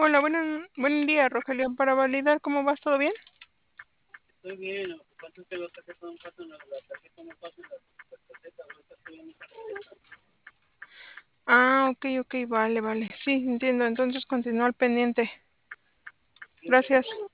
Hola, buen día, Rogelio. Para validar, ¿cómo vas? ¿Todo bien? Estoy bien, lo que pasa es que la tarjeta no pasa la tarjeta no pasa en la tarjeta, ahorita estoy en mi tarjeta. Ah, ok, vale. Sí, entiendo. Entonces continúa al pendiente. Sí, Gracias.